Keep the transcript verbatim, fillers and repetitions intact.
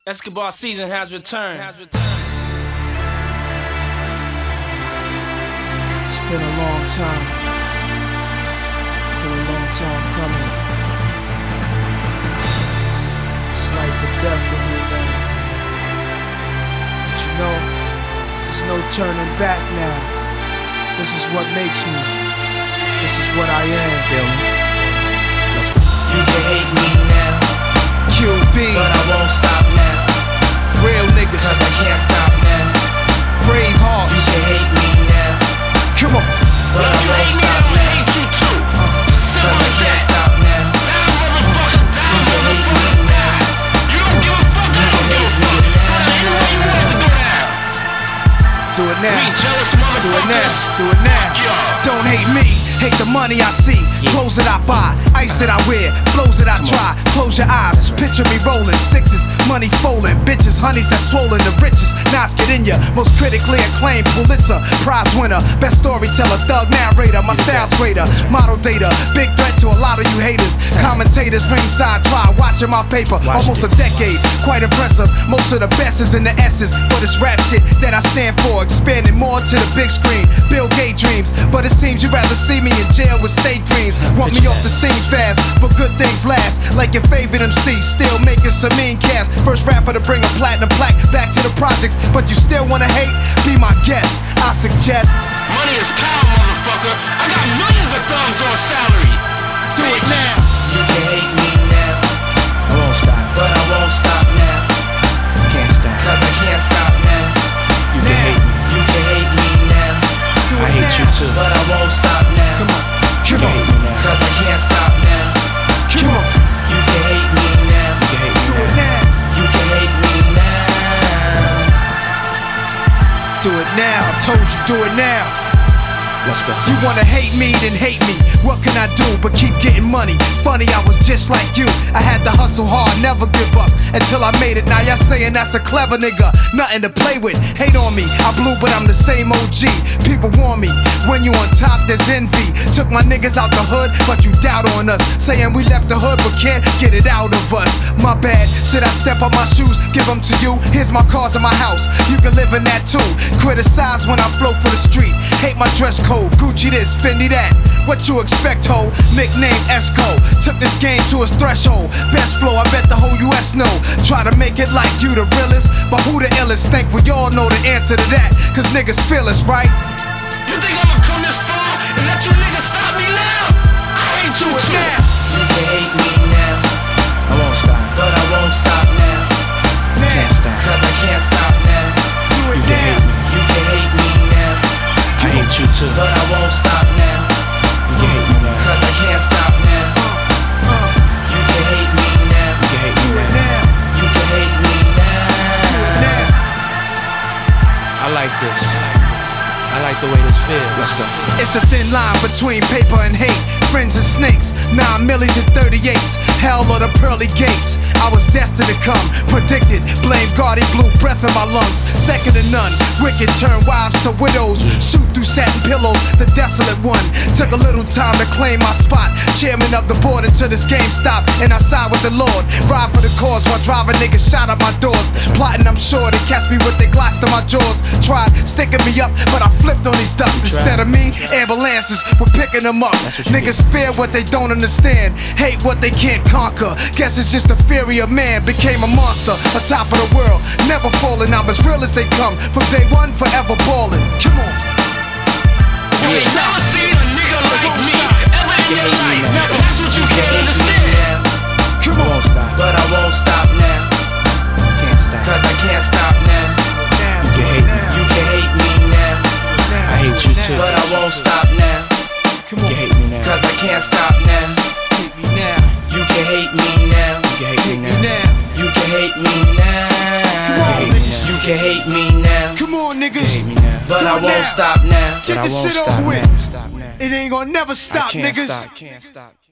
Escobar season has returned. It's been a long time. Been a long time coming. It's life or death with me, man. But you know, there's no turning back now. This is what makes me. This is what I am. Feel me? Let's go. You can hate me now, Q B, but I won't stop now. real niggas, Cause I can't stop now. brave You hearts. can hate me now, Come on. but I won't stop now. Cause I can't stop now. You can hate me now. You can hate me now. Do it now. Do it now. Do it now. Don't hate me. Hate the money I see. Clothes that I buy. Ice that I wear. Flows that I try. Close your eyes. Picture me rolling. Sixes. Money folding. Bitches. Honeys that swollen. The richest. Knives get in ya. Most critically acclaimed Pulitzer Prize winner. Best storyteller. Thug narrator. My style's greater. Model data. Big threat to a lot of you haters. Commentators ringside try. Watching my paper. Almost a decade. Quite impressive. Most of the best is in the S's. But it's rap shit that I stand for. Expanding more to the big screen. Bill Gates dreams. But it seems you'd rather see me in jail with state greens. Want me off the scene fast, but good things last. Like your favorite M C, still making some mean cash. First rapper to bring a platinum plaque back to the projects. But you still wanna hate? Be my guest. I suggest Money is power, motherfucker. I got millions of thumbs on salary. do it now. You can hate me now, I won't stop. but I won't stop now. Can't stop. Cause I can't stop now. You can hate me. You can hate me now, Do it I hate now. you too, but I won't stop now. Come on. Come on. Cause I can't stop now. Come on. You can hate me now. Do it now. You can hate me now. Do it now. I told you, do it now. Let's go. You wanna hate me, then hate me. What can I do but keep getting money? Funny, I was just like you. I had to hustle hard, never give up until I made it. Now y'all saying that's a clever nigga, nothing to play with. Hate on me, I blew, but I'm the same O G. People warn me, when you on top, there's envy. Took my niggas out the hood, but you doubt on us. Saying we left the hood, but can't get it out of us. My bad, should I step on my shoes, give them to you? Here's my cars in my house, you can live in that too. Criticize when I flow for the street. Hate my dress code, Gucci this, Fendi that. What you expect, ho? Nickname Esco. Took this game to its threshold. Best flow, I bet the whole U S know. Try to make it like you the realest, but who the illest? Think we all know the answer to that, cause niggas feel us, right? You think I'ma come this far and let you niggas stop me now? I ain't Do you it too. now. You can hate me now, I won't stop. but I won't stop now. Now. Cause I can't stop now. Do it now. You can hate me now, I hate you too. but I won't stop now. You can hate me now. Cause I can't stop now. Uh, You can hate me now. you can hate me now. You can hate me now. Now. I like this. I like the way this feels. Let's go. It's a thin line between paper and hate. Friends and snakes, nine millies and thirty-eights. Hell or the pearly gates. I was destined to come, predicted. Blame God, he blew breath in my lungs. Second to none. Wicked turn wives to widows. Shoot through satin pillows, the desolate one. Took a little time to claim my spot. Chairman of the board until this game stopped. And I side with the Lord. Ride for the cause while driving niggas shot at my doors. Plotting, I'm sure they catch me with their glocks to my jaws. Tried sticking me up, but I flipped on these ducks. Instead of me, ambulances were picking them up. Niggas fear what they don't understand, hate what they can't conquer. Guess it's just the fury of man. Became a monster, on top of the world, never falling. I'm as real as they come, from day one, forever balling. Come on. You ain't never seen a nigga like me ever in your life. And that's what you can't understand. Come on. But I won't stop now. Can't stop. Cause I can't stop now. You can hate me. You can hate me now, I hate you too. but I won't stop now. Come You on. can hate me now. Cause I can't stop now. Hate me now. You can hate me now. You can hate Hate me me now. now. You can hate me now. Come on, niggas. You can hate me now, Come on, You niggas. hate me now. but Do I it won't now. stop now. Get But I this won't shit stop over with. now. Stop now. It ain't gonna never I stop, can't niggas. stop. Can't stop.